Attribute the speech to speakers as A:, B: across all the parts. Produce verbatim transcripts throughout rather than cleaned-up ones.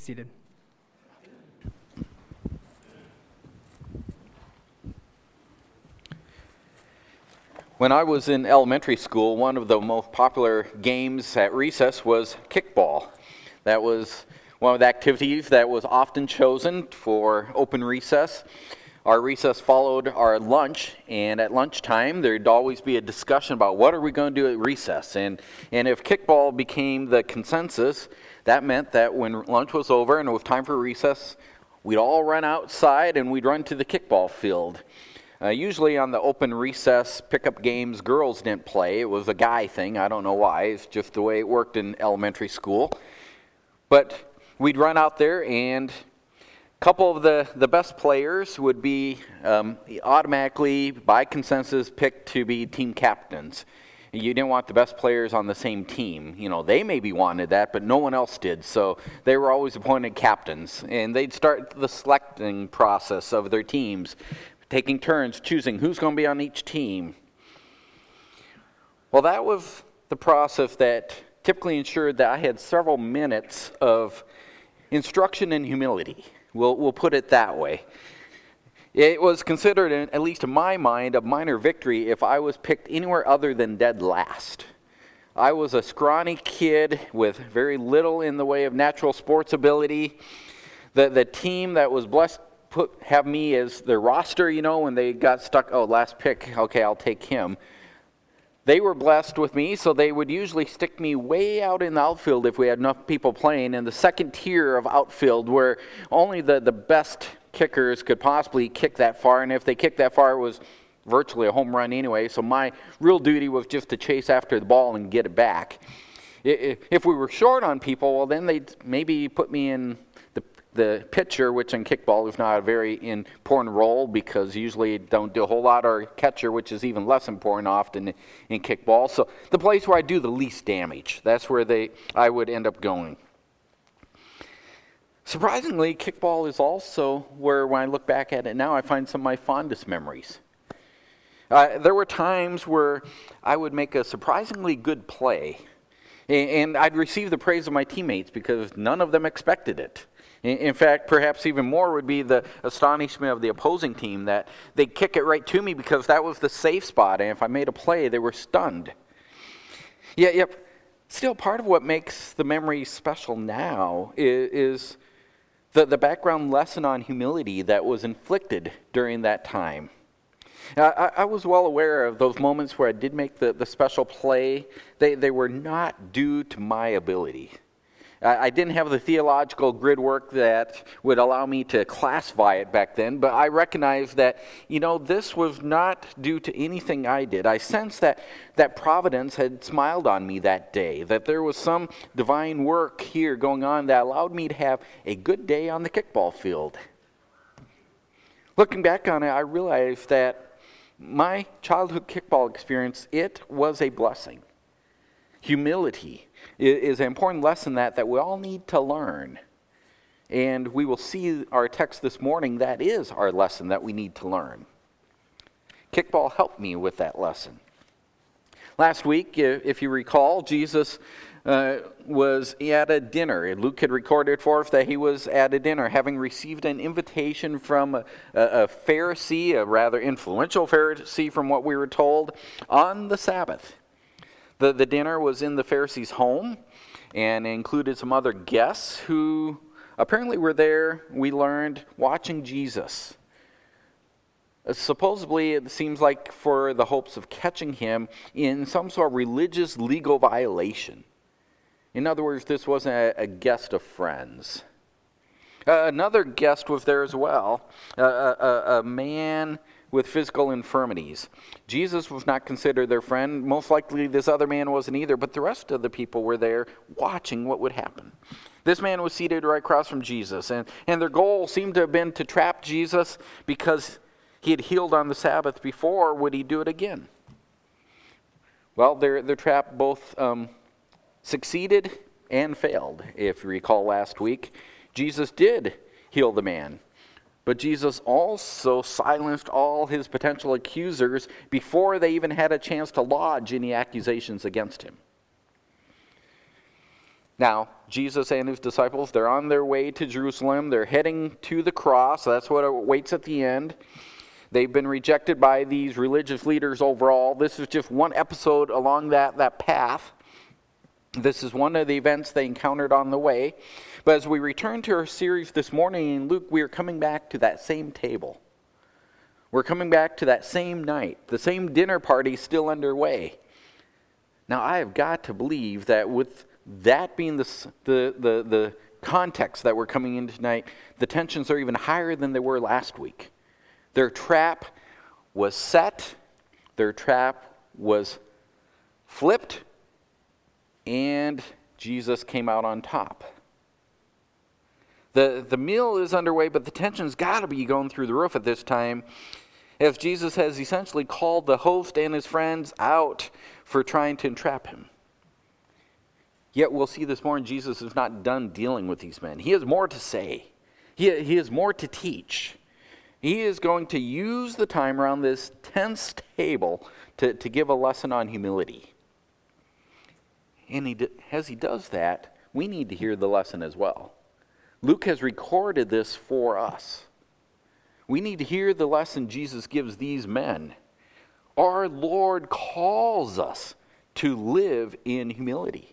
A: seated.
B: When I was in elementary school, one of the most popular games at recess was kickball. That was one of the activities that was often chosen for open recess. Our recess followed our lunch, and at lunchtime there'd always be a discussion about what are we going to do at recess. And, and if kickball became the consensus, that meant that when lunch was over and it was time for recess, we'd all run outside and we'd run to the kickball field. Uh, usually on the open recess pickup games, girls didn't play. It was a guy thing. I don't know why. It's just the way it worked in elementary school. But we'd run out there, and a couple of the, the best players would be um, automatically, by consensus, picked to be team captains. You didn't want the best players on the same team. You know, they maybe wanted that, but no one else did. So they were always appointed captains, and they'd start the selecting process of their teams, taking turns, choosing who's going to be on each team. Well, that was the process that typically ensured that I had several minutes of instruction and humility. We'll, we'll put it that way. It was considered, at least in my mind, a minor victory if I was picked anywhere other than dead last. I was a scrawny kid with very little in the way of natural sports ability. The, the team that was blessed Put have me as their roster, you know, when they got stuck, oh, last pick, okay, I'll take him. They were blessed with me, so they would usually stick me way out in the outfield if we had enough people playing, in the second tier of outfield where only the, the best kickers could possibly kick that far, and if they kicked that far, it was virtually a home run anyway, so my real duty was just to chase after the ball and get it back. If we were short on people, well, then they'd maybe put me in the pitcher, which in kickball is not a very important role because usually you don't do a whole lot, or catcher, which is even less important often in kickball. So the place where I do the least damage, that's where they I would end up going. Surprisingly, kickball is also where, when I look back at it now, I find some of my fondest memories. Uh, there were times where I would make a surprisingly good play, and I'd receive the praise of my teammates because none of them expected it. In fact, perhaps even more would be the astonishment of the opposing team that they'd kick it right to me because that was the safe spot, and if I made a play, they were stunned. Yeah, yep. Still, part of what makes the memory special now is, is the, the background lesson on humility that was inflicted during that time. I, I was well aware of those moments where I did make the, the special play. They, they were not due to my ability. I didn't have the theological grid work that would allow me to classify it back then, but I recognized that, you know, this was not due to anything I did. I sensed that, that Providence had smiled on me that day, that there was some divine work here going on that allowed me to have a good day on the kickball field. Looking back on it, I realized that my childhood kickball experience, it was a blessing. Humility is an important lesson that, that we all need to learn. And we will see our text this morning, that is our lesson that we need to learn. Kickball helped me with that lesson. Last week, if you recall, Jesus uh, was at a dinner. Luke had recorded for us that he was at a dinner, having received an invitation from a, a Pharisee, a rather influential Pharisee from what we were told, on the Sabbath. The, the dinner was in the Pharisee's home and included some other guests who apparently were there, we learned, watching Jesus. Uh, supposedly, it seems like for the hopes of catching him in some sort of religious legal violation. In other words, this wasn't a, a guest of friends. Uh, another guest was there as well, uh, a, a, a man with physical infirmities. Jesus was not considered their friend. Most likely this other man wasn't either, but the rest of the people were there watching what would happen. This man was seated right across from Jesus, and, and their goal seemed to have been to trap Jesus because he had healed on the Sabbath before. Would he do it again? Well, their, their trap both um, succeeded and failed. If you recall last week, Jesus did heal the man. But Jesus also silenced all his potential accusers before they even had a chance to lodge any accusations against him. Now, Jesus and his disciples, they're on their way to Jerusalem. They're heading to the cross. That's what awaits at the end. They've been rejected by these religious leaders overall. This is just one episode along that, that path. This is one of the events they encountered on the way. But as we return to our series this morning in Luke, we are coming back to that same table. We're coming back to that same night. The same dinner party still underway. Now, I have got to believe that with that being the, the, the, the context that we're coming in tonight, the tensions are even higher than they were last week. Their trap was set, their trap was flipped, and Jesus came out on top. The, the meal is underway, but the tension's got to be going through the roof at this time, as Jesus has essentially called the host and his friends out for trying to entrap him. Yet we'll see this morning, Jesus is not done dealing with these men. He has more to say. He, he has more to teach. He is going to use the time around this tense table to, to give a lesson on humility. And he, as he does that, we need to hear the lesson as well. Luke has recorded this for us. We need to hear the lesson Jesus gives these men. Our Lord calls us to live in humility.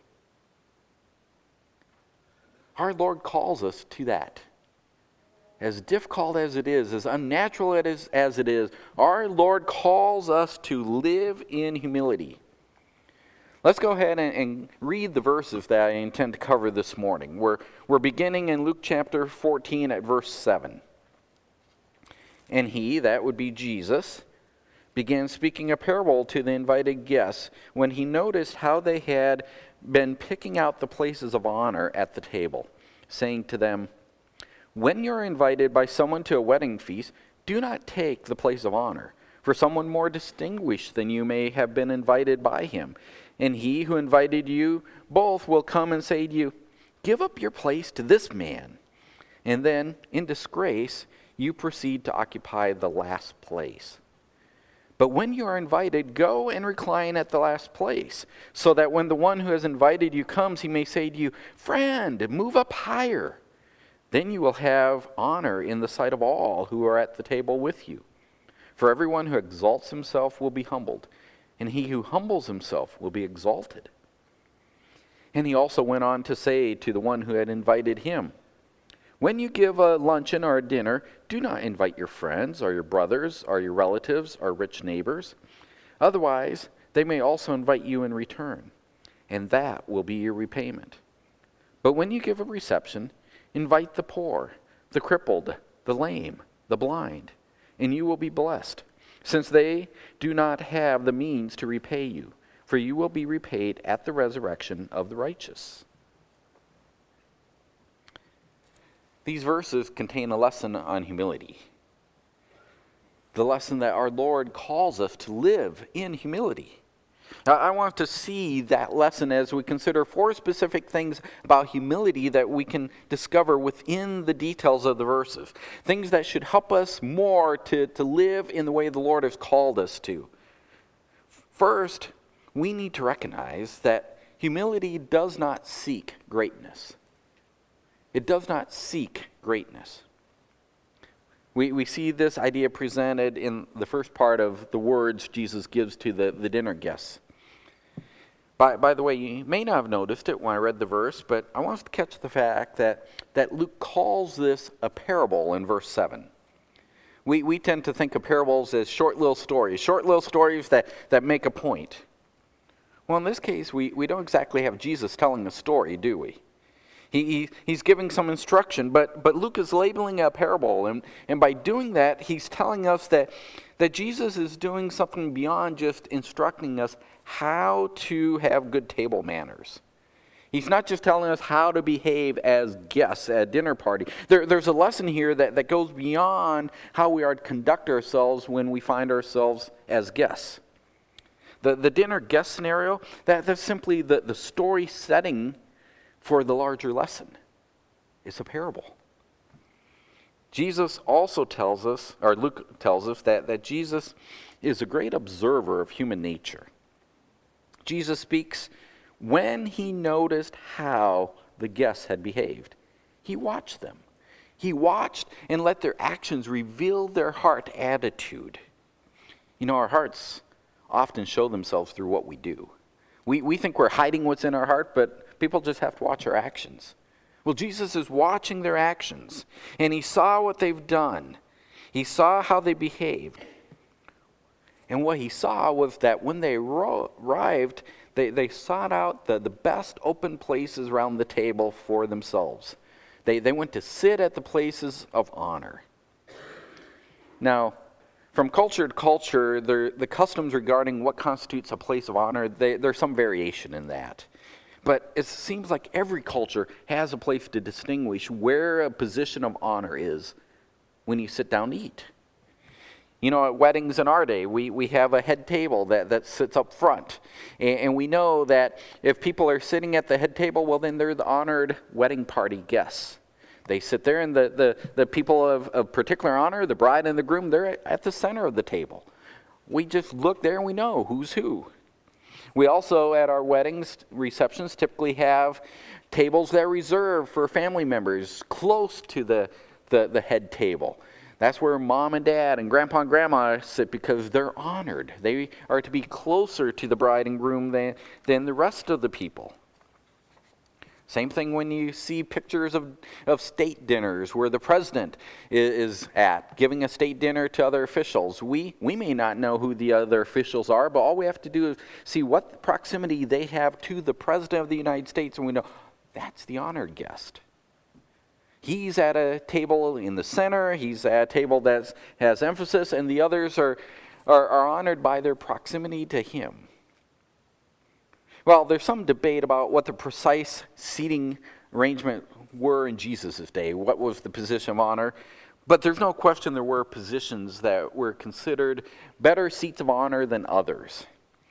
B: Our Lord calls us to that. As difficult as it is, as unnatural it is, as it is, our Lord calls us to live in humility. Let's go ahead and, and read the verses that I intend to cover this morning. We're, we're beginning in Luke chapter fourteen at verse seven. And he, that would be Jesus, began speaking a parable to the invited guests when he noticed how they had been picking out the places of honor at the table, saying to them, "When you're invited by someone to a wedding feast, do not take the place of honor, for someone more distinguished than you may have been invited by him. And he who invited you both will come and say to you, 'Give up your place to this man.' And then, in disgrace, you proceed to occupy the last place. But when you are invited, go and recline at the last place, so that when the one who has invited you comes, he may say to you, 'Friend, move up higher.' Then you will have honor in the sight of all who are at the table with you. For everyone who exalts himself will be humbled, and he who humbles himself will be exalted." And he also went on to say to the one who had invited him, "When you give a luncheon or a dinner, do not invite your friends or your brothers or your relatives or rich neighbors. Otherwise, they may also invite you in return, and that will be your repayment. But when you give a reception, invite the poor, the crippled, the lame, the blind, and you will be blessed, since they do not have the means to repay you, for you will be repaid at the resurrection of the righteous." These verses contain a lesson on humility. The lesson that our Lord calls us to live in humility. Now, I want to see that lesson as we consider four specific things about humility that we can discover within the details of the verses. Things that should help us more to, to live in the way the Lord has called us to. First, we need to recognize that humility does not seek greatness. It does not seek greatness. We, we see this idea presented in the first part of the words Jesus gives to the, the dinner guests. By, by the way, you may not have noticed it when I read the verse, but I want us to catch the fact that, that Luke calls this a parable in verse seven. We, we tend to think of parables as short little stories, short little stories that, that make a point. Well, in this case, we, we don't exactly have Jesus telling a story, do we? He, he, he's giving some instruction, but, but Luke is labeling a parable, and, and by doing that, he's telling us that, that Jesus is doing something beyond just instructing us how to have good table manners. He's not just telling us how to behave as guests at a dinner party. There, there's a lesson here that, that goes beyond how we are to conduct ourselves when we find ourselves as guests. The, the dinner guest scenario, that, that's simply the, the story setting for the larger lesson. It's a parable. Jesus also tells us, or Luke tells us, that, that Jesus is a great observer of human nature. Jesus speaks when he noticed how the guests had behaved, he watched them. He watched and let their actions reveal their heart attitude. You know, our hearts often show themselves through what we do. We, we think we're hiding what's in our heart, but people just have to watch our actions. Well, Jesus is watching their actions, and he saw what they've done. He saw how they behaved. And what he saw was that when they ro- arrived, they, they sought out the, the best open places around the table for themselves. They, they went to sit at the places of honor. Now, from culture to culture, there, the customs regarding what constitutes a place of honor, they, there's some variation in that. But it seems like every culture has a place to distinguish where a position of honor is when you sit down to eat. You know, at weddings in our day, we, we have a head table that, that sits up front. And, and we know that if people are sitting at the head table, well, then they're the honored wedding party guests. They sit there, and the, the, the people of, of particular honor, the bride and the groom, they're at the center of the table. We just look there and we know who's who. We also, at our weddings, receptions, typically have tables that are reserved for family members close to the, the, the head table. That's where mom and dad and grandpa and grandma sit because they're honored. They are to be closer to the bride and groom than, than the rest of the people. Same thing when you see pictures of, of state dinners where the president is, is at, giving a state dinner to other officials. We, we may not know who the other officials are, but all we have to do is see what proximity they have to the president of the United States, and we know that's the honored guest. He's at a table in the center, he's at a table that has emphasis, and the others are, are, are honored by their proximity to him. Well, there's some debate about what the precise seating arrangement were in Jesus' day. What was the position of honor? But there's no question there were positions that were considered better seats of honor than others.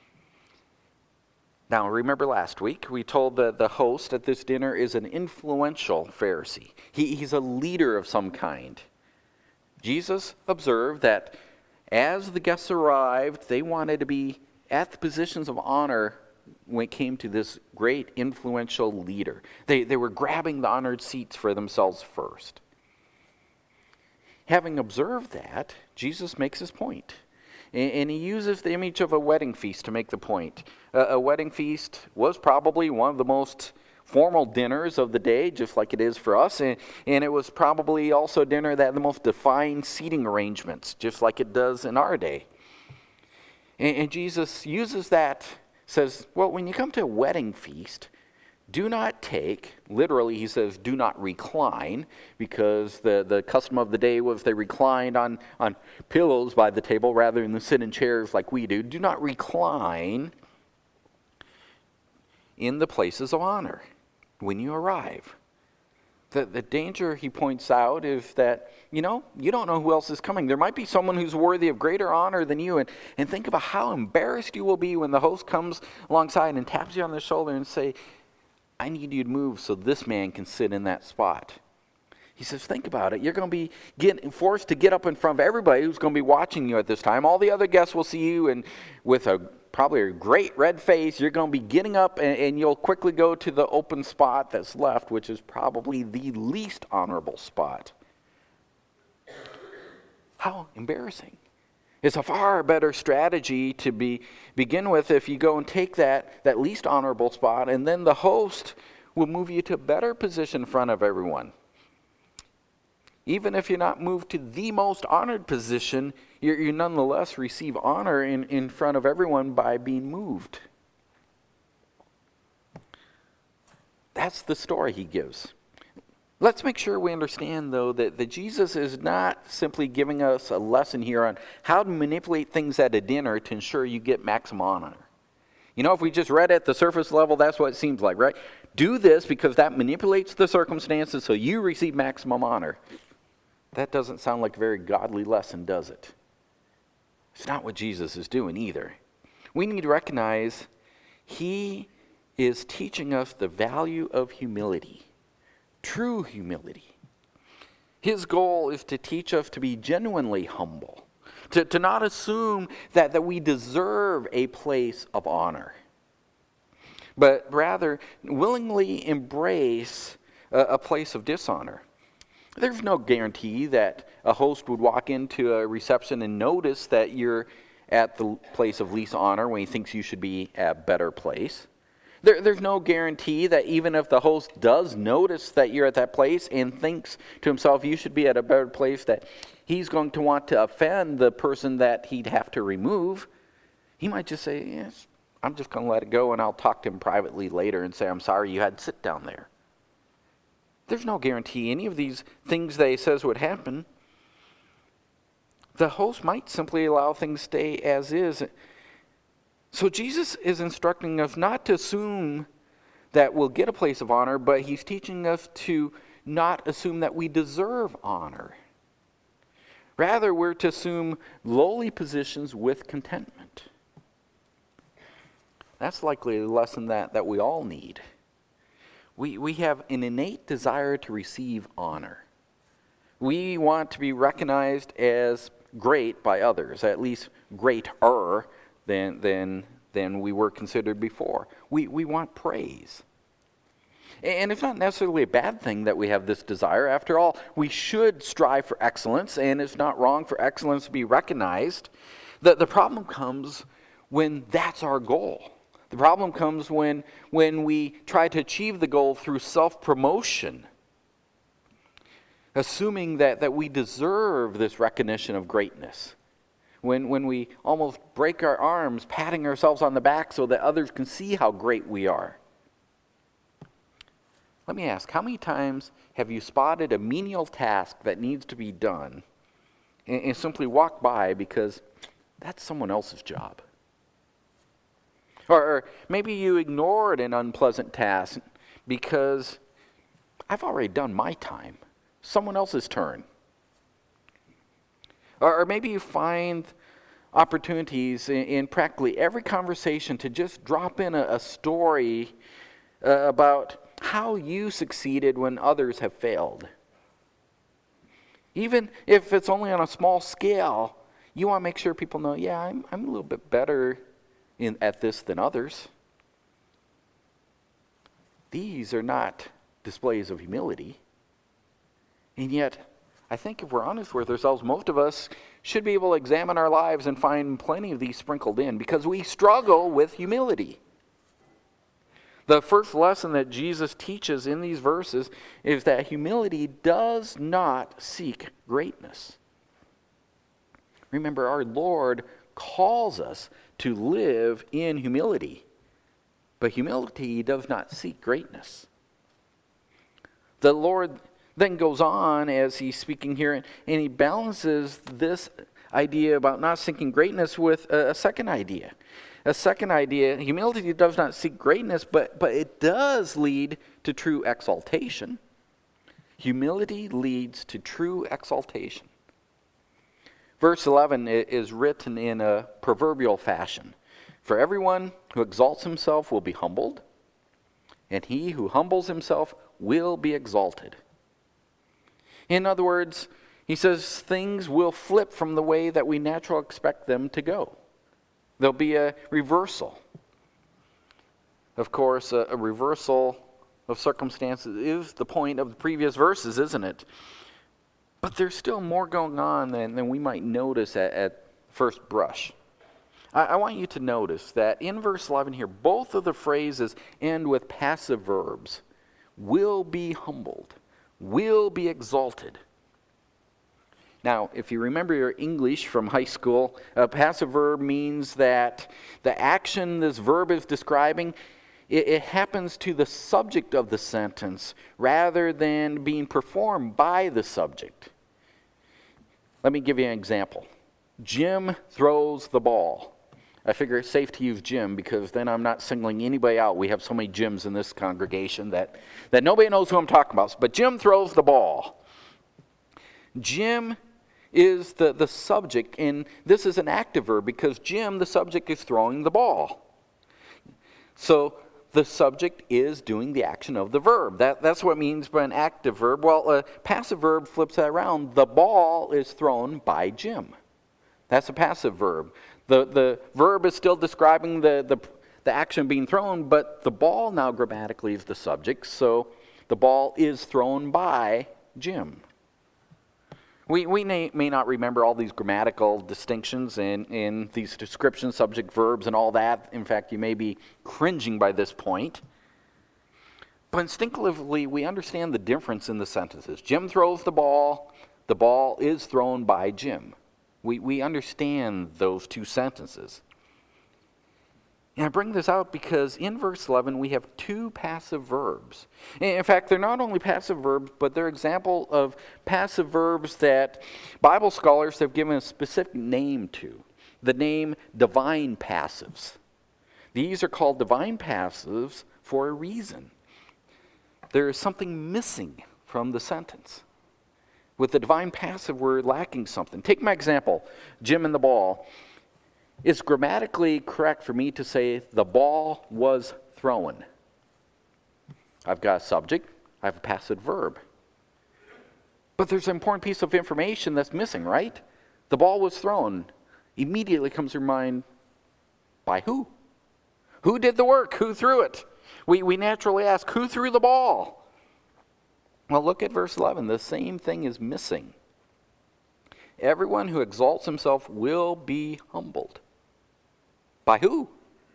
B: Now, remember last week, we told that the host at this dinner is an influential Pharisee. He, he's a leader of some kind. Jesus observed that as the guests arrived, they wanted to be at the positions of honor when it came to this great influential leader. They, they were grabbing the honored seats for themselves first. Having observed that, Jesus makes his point. And, and he uses the image of a wedding feast to make the point. A, a wedding feast was probably one of the most formal dinners of the day, just like it is for us. And, and it was probably also a dinner that had the most defined seating arrangements, just like it does in our day. And, and Jesus uses that, says, well, when you come to a wedding feast, do not take, literally he says, do not recline, because the, the custom of the day was they reclined on, on pillows by the table rather than sit in chairs like we do. Do not recline in the places of honor when you arrive. The, the danger, he points out, is that, you know, you don't know who else is coming. There might be someone who's worthy of greater honor than you. And, and think about how embarrassed you will be when the host comes alongside and taps you on the shoulder and say, I need you to move so this man can sit in that spot. He says, think about it. You're going to be getting forced to get up in front of everybody who's going to be watching you at this time. All the other guests will see you, and with a probably a great red face, you're going to be getting up, and, and you'll quickly go to the open spot that's left, which is probably the least honorable spot. How embarrassing. It's a far better strategy to be begin with if you go and take that, that least honorable spot, and then the host will move you to a better position in front of everyone. Even if you're not moved to the most honored position, you you nonetheless receive honor in, in front of everyone by being moved. That's the story he gives. Let's make sure we understand, though, that, that Jesus is not simply giving us a lesson here on how to manipulate things at a dinner to ensure you get maximum honor. You know, if we just read at the surface level, that's what it seems like, right? Do this because that manipulates the circumstances so you receive maximum honor. That doesn't sound like a very godly lesson, does it? It's not what Jesus is doing either. We need to recognize he is teaching us the value of humility, true humility. His goal is to teach us to be genuinely humble, to, to not assume that, that we deserve a place of honor. but rather willingly embrace a, a place of dishonor. There's no guarantee that a host would walk into a reception and notice that you're at the place of least honor when he thinks you should be at a better place. There, there's no guarantee that even if the host does notice that you're at that place and thinks to himself you should be at a better place, that he's going to want to offend the person that he'd have to remove. He might just say, yes, I'm just going to let it go, and I'll talk to him privately later and say, I'm sorry you had to sit down there. There's no guarantee any of these things that he says would happen. The host might simply allow things to stay as is. So Jesus is instructing us not to assume that we'll get a place of honor, but he's teaching us to not assume that we deserve honor. Rather, we're to assume lowly positions with contentment. That's likely a lesson that, that we all need. We, we have an innate desire to receive honor. We want to be recognized as great by others, at least greater than, than, than we were considered before. We, we want praise. And it's not necessarily a bad thing that we have this desire. After all, we should strive for excellence, and it's not wrong for excellence to be recognized. The, the problem comes when that's our goal. The problem comes when, when we try to achieve the goal through self-promotion, assuming that, that we deserve this recognition of greatness. When, when we almost break our arms, patting ourselves on the back so that others can see how great we are. Let me ask, how many times have you spotted a menial task that needs to be done and, and simply walked by because that's someone else's job? Or, or maybe you ignored an unpleasant task because I've already done my time. Someone else's turn. Or, or maybe you find opportunities in, in practically every conversation to just drop in a, a story uh, about how you succeeded when others have failed. Even if it's only on a small scale, you want to make sure people know, yeah, I'm, I'm a little bit better in, at this than others. These are not displays of humility. And yet, I think if we're honest with ourselves, most of us should be able to examine our lives and find plenty of these sprinkled in because we struggle with humility. The first lesson that Jesus teaches in these verses is that humility does not seek greatness. Remember, our Lord calls us to live in humility, but humility does not seek greatness. The Lord then goes on as he's speaking here, and he balances this idea about not seeking greatness with a, a second idea. A second idea, humility does not seek greatness, but, but it does lead to true exaltation. Humility leads to true exaltation. Verse eleven is written in a proverbial fashion. For everyone who exalts himself will be humbled, and he who humbles himself will be exalted. In other words, he says things will flip from the way that we naturally expect them to go. There'll be a reversal. Of course, a, a reversal of circumstances is the point of the previous verses, isn't it? But there's still more going on than, than we might notice at, at first brush. I, I want you to notice that in verse eleven here, both of the phrases end with passive verbs. Will be humbled. Will be exalted. Now, if you remember your English from high school, a passive verb means that the action this verb is describing, it, it happens to the subject of the sentence rather than being performed by the subject. Let me give you an example. Jim throws the ball. I figure it's safe to use Jim because then I'm not singling anybody out. We have so many Jims in this congregation that, that nobody knows who I'm talking about. But Jim throws the ball. Jim is the, the subject, and this is an active verb because Jim, the subject, is throwing the ball. So the subject is doing the action of the verb. That, that's what it means by an active verb. Well, a passive verb flips that around. The ball is thrown by Jim. That's a passive verb. The, the verb is still describing the, the, the action being thrown, but the ball now grammatically is the subject, so the ball is thrown by Jim. We, we may, may not remember all these grammatical distinctions and, and these descriptions, subject, verbs, and all that. In fact, you may be cringing by this point. But instinctively, we understand the difference in the sentences. Jim throws the ball. The ball is thrown by Jim. We, we understand those two sentences. And I bring this out because in verse eleven, we have two passive verbs. In fact, they're not only passive verbs, but they're example of passive verbs that Bible scholars have given a specific name to. The name divine passives. These are called divine passives for a reason. There is something missing from the sentence. With the divine passive, we're lacking something. Take my example, Jim and the ball. It's grammatically correct for me to say the ball was thrown. I've got a subject, I have a passive verb. But there's an important piece of information that's missing, right? The ball was thrown. Immediately comes to your mind, by who? Who did the work? Who threw it? We, we naturally ask, who threw the ball? Well, look at verse eleven. The same thing is missing. Everyone who exalts himself will be humbled. By who?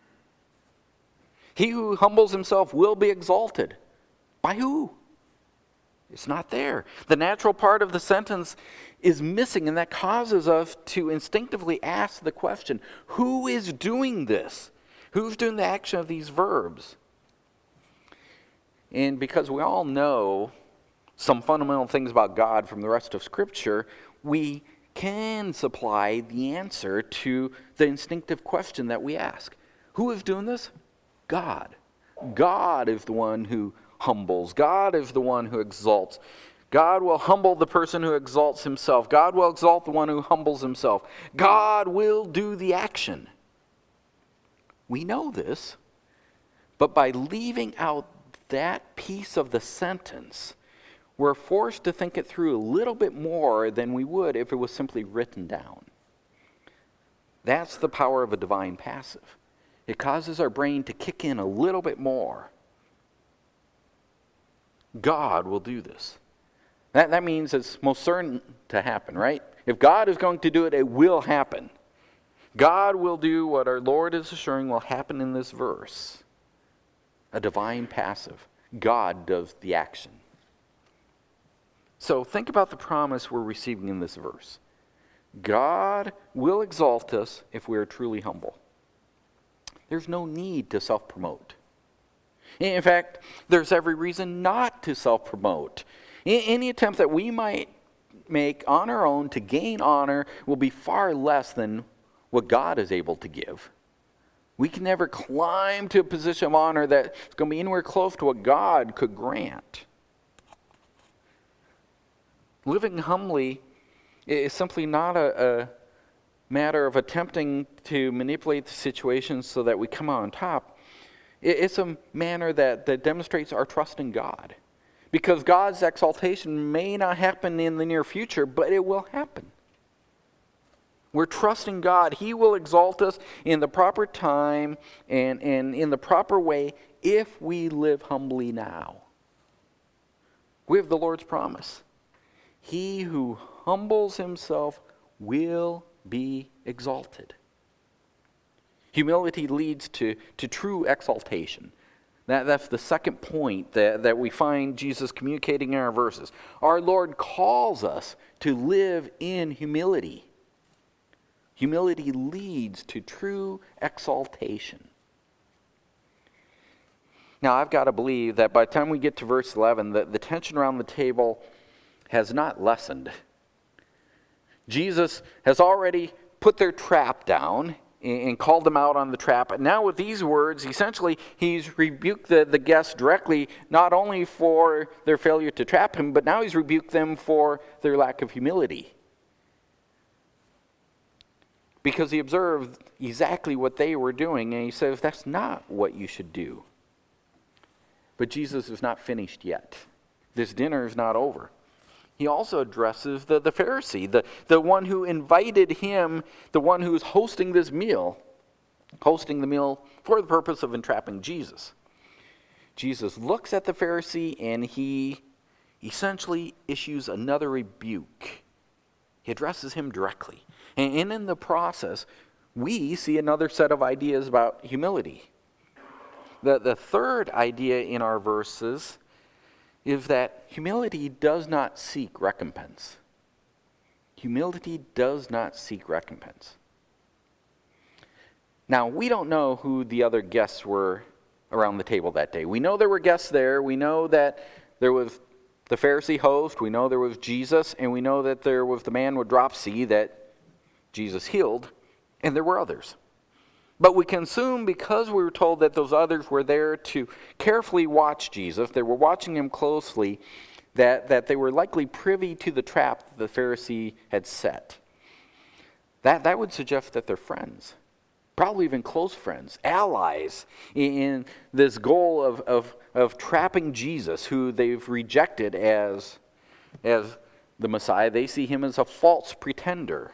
B: He who humbles himself will be exalted. By who? It's not there. The natural part of the sentence is missing, and that causes us to instinctively ask the question, who is doing this? Who's doing the action of these verbs? And because we all know some fundamental things about God from the rest of Scripture, we can supply the answer to the instinctive question that we ask. Who is doing this? God. God is the one who humbles. God is the one who exalts. God will humble the person who exalts himself. God will exalt the one who humbles himself. God will do the action. We know this, but by leaving out that piece of the sentence, we're forced to think it through a little bit more than we would if it was simply written down. That's the power of a divine passive. It causes our brain to kick in a little bit more. God will do this. That, that means it's most certain to happen, right? If God is going to do it, it will happen. God will do what our Lord is assuring will happen in this verse. A divine passive. God does the action. So think about the promise we're receiving in this verse. God will exalt us if we are truly humble. There's no need to self-promote. In fact, there's every reason not to self-promote. Any attempt that we might make on our own to gain honor will be far less than what God is able to give. We can never climb to a position of honor that's going to be anywhere close to what God could grant. Living humbly is simply not a, a matter of attempting to manipulate the situation so that we come out on top. It's a manner that, that demonstrates our trust in God. Because God's exaltation may not happen in the near future, but it will happen. We're trusting God. He will exalt us in the proper time and, and in the proper way if we live humbly now. We have the Lord's promise. He who humbles himself will be exalted. Humility leads to, to true exaltation. That, that's the second point that, that we find Jesus communicating in our verses. Our Lord calls us to live in humility. Humility leads to true exaltation. Now, I've got to believe that by the time we get to verse eleven, the, the tension around the table has not lessened. Jesus has already put their trap down and called them out on the trap. And now with these words, essentially, he's rebuked the, the guests directly, not only for their failure to trap him, but now he's rebuked them for their lack of humility. Because he observed exactly what they were doing, and he says, that's not what you should do. But Jesus is not finished yet. This dinner is not over. He also addresses the, the Pharisee, the, the one who invited him, the one who's hosting this meal. hosting the meal for the purpose of entrapping Jesus. Jesus looks at the Pharisee and he essentially issues another rebuke. He addresses him directly. And in the process, we see another set of ideas about humility. The, the third idea in our verses is that humility does not seek recompense. Humility does not seek recompense. Now, we don't know who the other guests were around the table that day. We know there were guests there. We know that there was the Pharisee host. We know there was Jesus. And we know that there was the man with dropsy that Jesus healed. And there were others. But we can assume, because we were told that those others were there to carefully watch Jesus, they were watching him closely, that, that they were likely privy to the trap that the Pharisee had set. That, that would suggest that they're friends. Probably even close friends, allies in this goal of, of, of trapping Jesus, who they've rejected as, as the Messiah. They see him as a false pretender.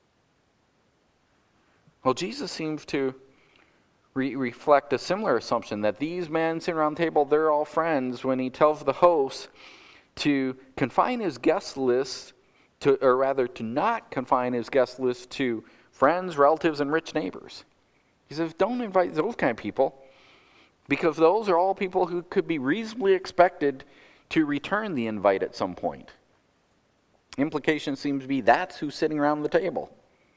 B: Well, Jesus seems to re- reflect a similar assumption that these men sitting around the table, they're all friends, when he tells the host to confine his guest list, to, or rather to not confine his guest list to friends, relatives, and rich neighbors. He says, don't invite those kind of people, because those are all people who could be reasonably expected to return the invite at some point. Implication seems to be that's who's sitting around the table.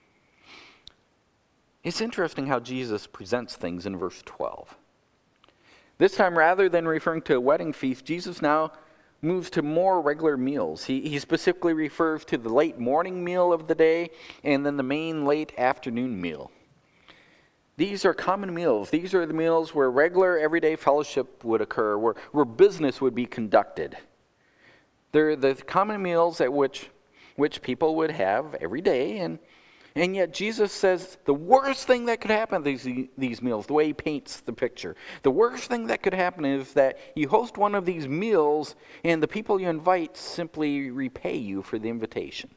B: It's interesting how Jesus presents things in verse twelve. This time, rather than referring to a wedding feast, Jesus now moves to more regular meals. He, he specifically refers to the late morning meal of the day and then the main late afternoon meal. These are common meals. These are the meals where regular everyday fellowship would occur, where, where business would be conducted. They're the common meals at which, which people would have every day, and And yet Jesus says the worst thing that could happen at these, these meals, the way he paints the picture, the worst thing that could happen is that you host one of these meals and the people you invite simply repay you for the invitation.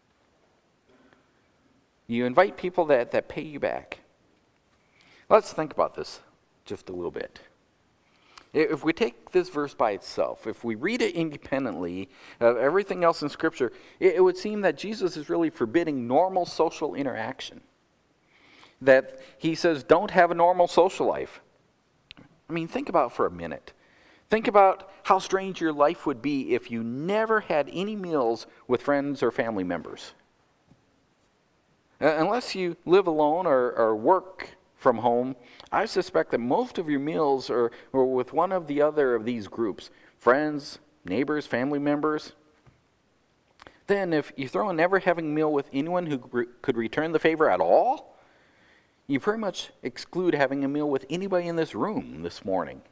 B: You invite people that, that pay you back. Let's think about this just a little bit. If we take this verse by itself, if we read it independently of everything else in Scripture, it, it would seem that Jesus is really forbidding normal social interaction. That he says, don't have a normal social life. I mean, think about it for a minute. Think about how strange your life would be if you never had any meals with friends or family members. Uh, unless you live alone or, or work from home, I suspect that most of your meals are, are with one of the other of these groups, friends, neighbors, family members. Then if you throw in never having a meal with anyone who re- could return the favor at all, you pretty much exclude having a meal with anybody in this room this morning.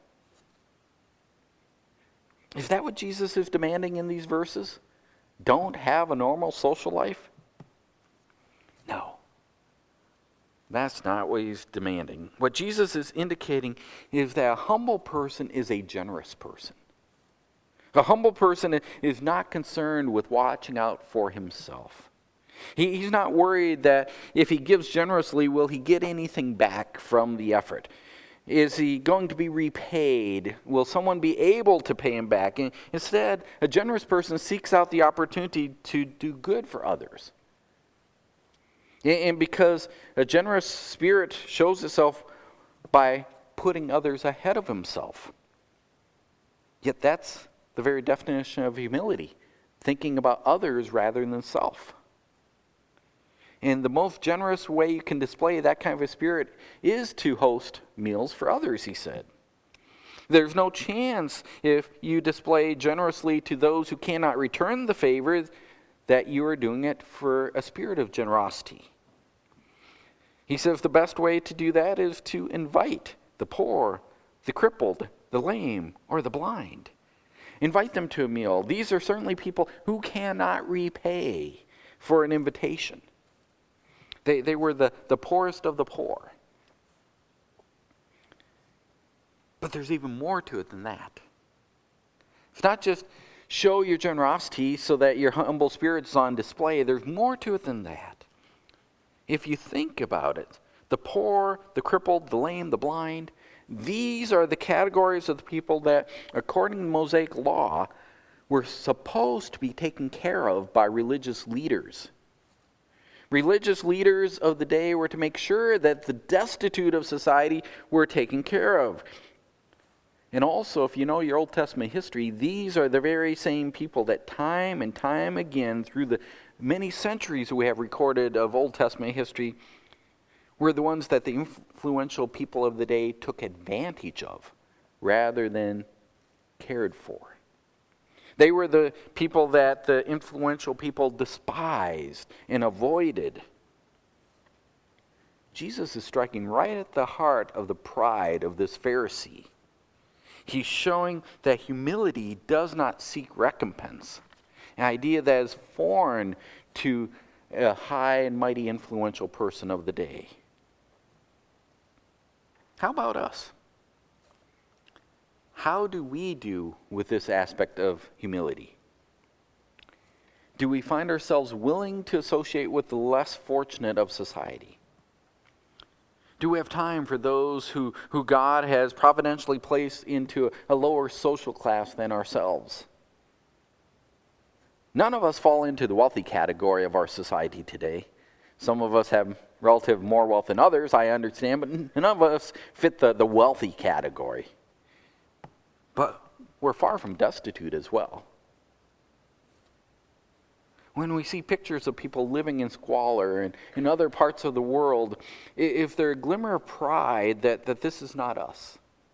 B: Is that what Jesus is demanding in these verses? Don't have a normal social life? No. That's not what he's demanding. What Jesus is indicating is that a humble person is a generous person. A humble person is not concerned with watching out for himself. He, he's not worried that if he gives generously, will he get anything back from the effort? Is he going to be repaid? Will someone be able to pay him back? And instead, a generous person seeks out the opportunity to do good for others. And because a generous spirit shows itself by putting others ahead of himself. Yet that's the very definition of humility, thinking about others rather than self. And the most generous way you can display that kind of a spirit is to host meals for others, he said. There's no chance if you display generously to those who cannot return the favor that you are doing it for a spirit of generosity. He says the best way to do that is to invite the poor, the crippled, the lame, or the blind. Invite them to a meal. These are certainly people who cannot repay for an invitation. They, they were the, the poorest of the poor. But there's even more to it than that. It's not just show your generosity so that your humble spirit is on display. There's more to it than that. If you think about it, the poor, the crippled, the lame, the blind. These are the categories of the people that, according to Mosaic law, were supposed to be taken care of by religious leaders. Religious leaders of the day were to make sure that the destitute of society were taken care of. And also, if you know your Old Testament history, these are the very same people that time and time again, through the many centuries we have recorded of Old Testament history, were the ones that the influential people of the day took advantage of rather than cared for. They were the people that the influential people despised and avoided. Jesus is striking right at the heart of the pride of this Pharisee. He's showing that humility does not seek recompense, an idea that is foreign to a high and mighty influential person of the day. How about us? How do we do with this aspect of humility? Do we find ourselves willing to associate with the less fortunate of society? Do we have time for those who, who God has providentially placed into a lower social class than ourselves? None of us fall into the wealthy category of our society today. Some of us have relative more wealth than others, I understand, but none of us fit the, the wealthy category. But we're far from destitute as well. When we see pictures of people living in squalor and in other parts of the world, if there's a glimmer of pride that, that this is not us?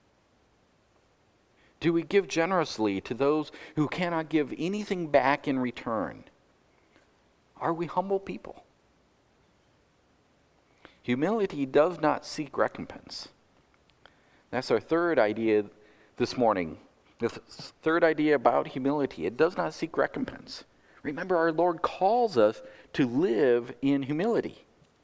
B: Do we give generously to those who cannot give anything back in return? Are we humble people? Humility does not seek recompense. That's our third idea this morning. The th- third idea about humility. It does not seek recompense. Remember, our Lord calls us to live in humility.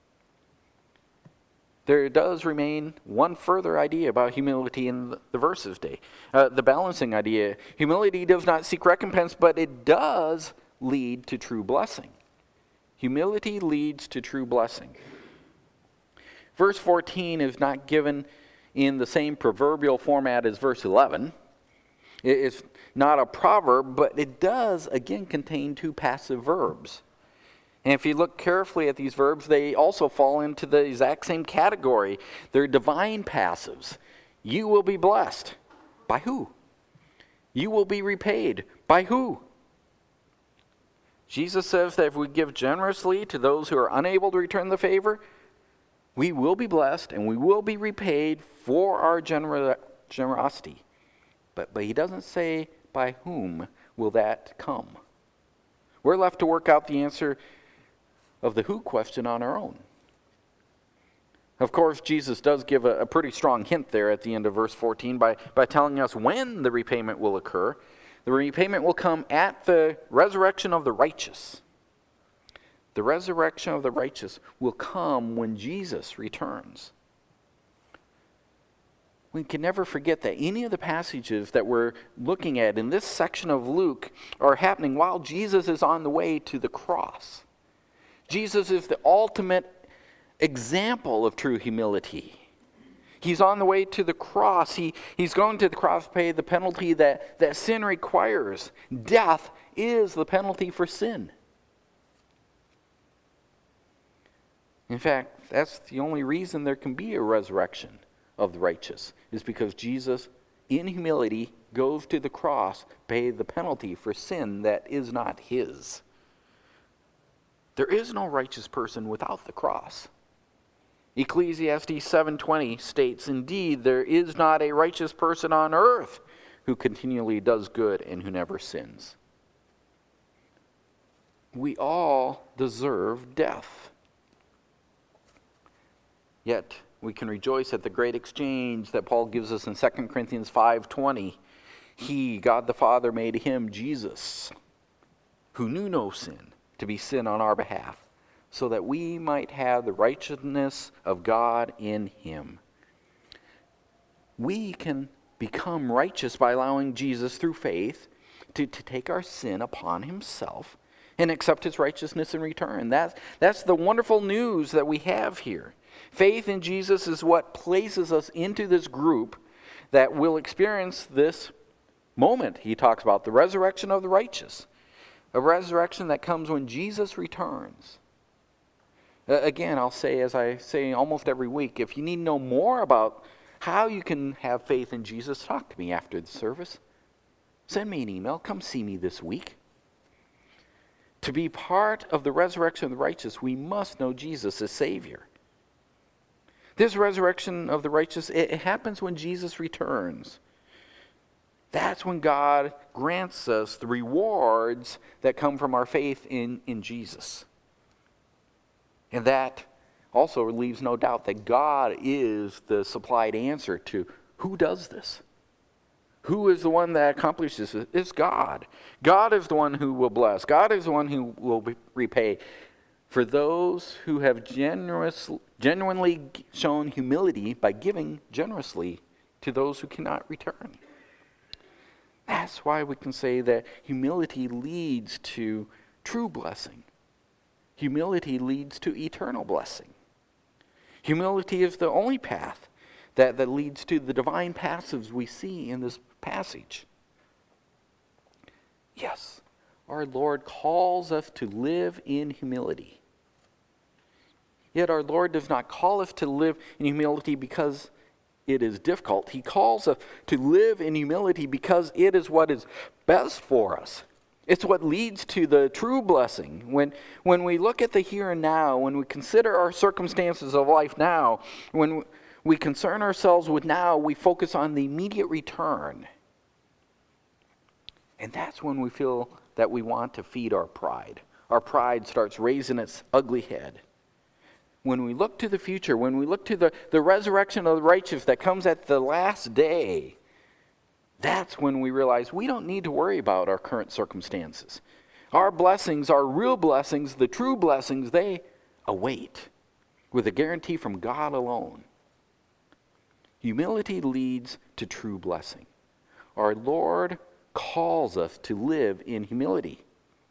B: There does remain one further idea about humility in the, the verses today. Uh, the balancing idea. Humility does not seek recompense, but it does lead to true blessing. Humility leads to true blessing. Verse fourteen is not given in the same proverbial format as verse eleven. It's not a proverb, but it does, again, contain two passive verbs. And if you look carefully at these verbs, they also fall into the exact same category. They're divine passives. You will be blessed. By who? You will be repaid. By who? Jesus says that if we give generously to those who are unable to return the favor, we will be blessed and we will be repaid for our gener- generosity. But, but he doesn't say by whom will that come. We're left to work out the answer of the who question on our own. Of course, Jesus does give a, a pretty strong hint there at the end of verse fourteen by, by telling us when the repayment will occur. The repayment will come at the resurrection of the righteous. The resurrection of the righteous will come when Jesus returns. We can never forget that any of the passages that we're looking at in this section of Luke are happening while Jesus is on the way to the cross. Jesus is the ultimate example of true humility. He's on the way to the cross. He, he's going to the cross to pay the penalty that, that sin requires. Death is the penalty for sin. In fact, that's the only reason there can be a resurrection of the righteous, is because Jesus, in humility, goes to the cross, pay the penalty for sin that is not his. There is no righteous person without the cross. Ecclesiastes seven twenty states, "Indeed, there is not a righteous person on earth who continually does good and who never sins." We all deserve death. Yet, we can rejoice at the great exchange that Paul gives us in Second Corinthians five twenty. He, God the Father, made him, Jesus, who knew no sin, to be sin on our behalf, so that we might have the righteousness of God in him. We can become righteous by allowing Jesus, through faith, to, to take our sin upon himself and accept his righteousness in return. That's, that's the wonderful news that we have here. Faith in Jesus is what places us into this group that will experience this moment he talks about, the resurrection of the righteous. A resurrection that comes when Jesus returns. Uh, again, I'll say, as I say almost every week, if you need to know more about how you can have faith in Jesus, talk to me after the service. Send me an email. Come see me this week. To be part of the resurrection of the righteous, we must know Jesus as Savior. This resurrection of the righteous, it, it happens when Jesus returns. That's when God grants us the rewards that come from our faith in, in Jesus. And that also leaves no doubt that God is the supplied answer to who does this. Who is the one that accomplishes it? It's God. God is the one who will bless. God is the one who will repay. For those who have generous, genuinely shown humility by giving generously to those who cannot return. That's why we can say that humility leads to true blessing. Humility leads to eternal blessing. Humility is the only path that, that leads to the divine passives we see in this passage. Yes, our Lord calls us to live in humility. Yet our Lord does not call us to live in humility because it is difficult. He calls us to live in humility because it is what is best for us. It's what leads to the true blessing. When, when we look at the here and now, when we consider our circumstances of life now, when we concern ourselves with now, we focus on the immediate return. And that's when we feel that we want to feed our pride. Our pride starts raising its ugly head. When we look to the future, when we look to the, the resurrection of the righteous that comes at the last day, that's when we realize we don't need to worry about our current circumstances. Our blessings, our real blessings, the true blessings, they await with a guarantee from God alone. Humility leads to true blessing. Our Lord calls us to live in humility.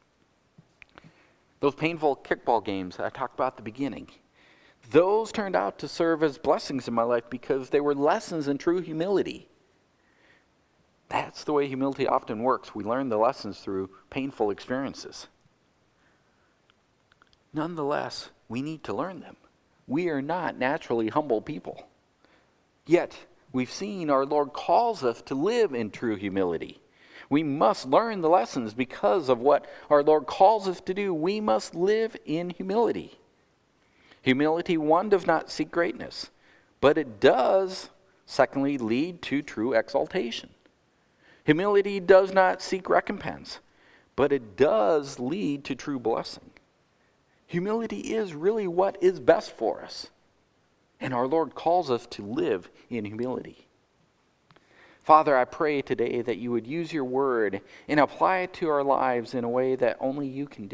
B: Those painful kickball games I talked about at the beginning, those turned out to serve as blessings in my life because they were lessons in true humility. That's the way humility often works. We learn the lessons through painful experiences. Nonetheless, we need to learn them. We are not naturally humble people. Yet, we've seen our Lord calls us to live in true humility. We must learn the lessons because of what our Lord calls us to do. We must live in humility. Humility, one, does not seek greatness, but it does, secondly, lead to true exaltation. Humility does not seek recompense, but it does lead to true blessing. Humility is really what is best for us, and our Lord calls us to live in humility. Father, I pray today that you would use your word and apply it to our lives in a way that only you can do.